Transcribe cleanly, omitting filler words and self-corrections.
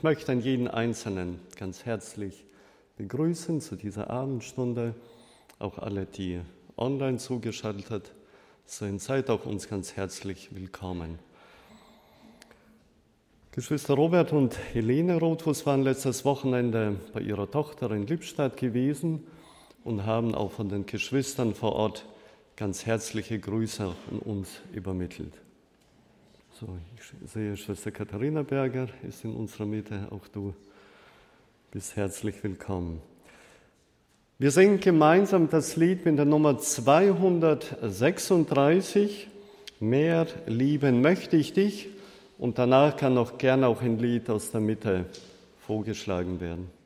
Ich möchte an jeden Einzelnen ganz herzlich begrüßen zu dieser Abendstunde, auch alle, die online zugeschaltet sind, seid auch uns ganz herzlich willkommen. Geschwister Robert und Helene Rothfuss waren letztes Wochenende bei ihrer Tochter in Lippstadt gewesen und haben auch von den Geschwistern vor Ort ganz herzliche Grüße an uns übermittelt. So, ich sehe, Schwester Katharina Berger ist in unserer Mitte, auch du bist herzlich willkommen. Wir singen gemeinsam das Lied mit der Nummer 236, Mehr lieben möchte ich dich, und danach kann noch gerne auch ein Lied aus der Mitte vorgeschlagen werden.